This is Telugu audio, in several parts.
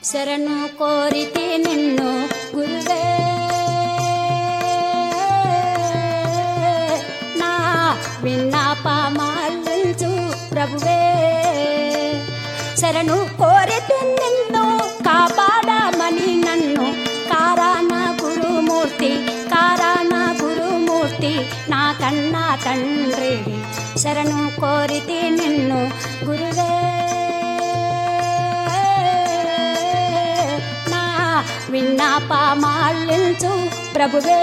శరణు కోరితే నిన్ను గురువే నా విన్నపమాలించు ప్రభువే. శరణు కోరితే నిన్ను కాపాడమని నన్ను కారణ గురుమూర్తి నా కన్నా తండ్రివి. శరణు కోరితే నిన్ను గురువే నా విన్నపమాలించు ప్రభువే.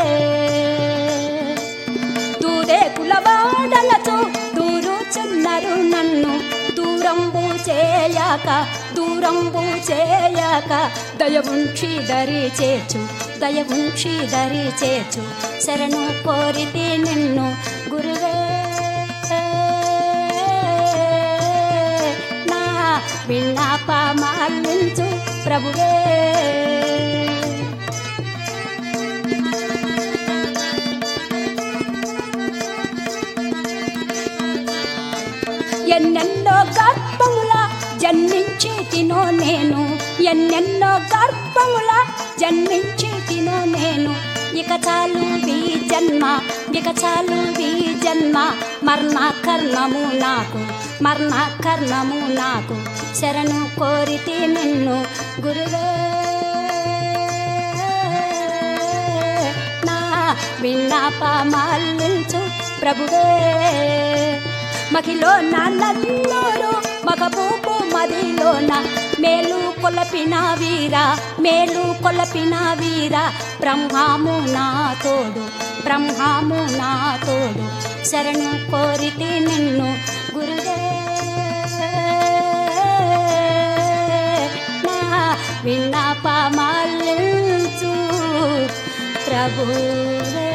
దూరే కులవాడలతో దూరుచున్నారు నన్ను దూరంబు చేయక దయవుంచి దరి చేర్చు శరణు కోరితే నిన్ను గురువే నా విన్నపమాలించు ప్రభువే. ఎన్నెన్నో గర్భముల జన్మించి తినో నేను ఇక చాలు వీ జన్మ మరణ కర్ణము నాకు శరణు కోరితే నిన్ను గురువే నా విన్నపమాలించు ప్రభువే. మహిలో నల్లూరు మగబూపు మదిలోన మేలు కొలపిన వీర బ్రహ్మము నా తోడు శరణు కోరితే నిన్ను గురువే నా విన్నపమాలించు ప్రభువే.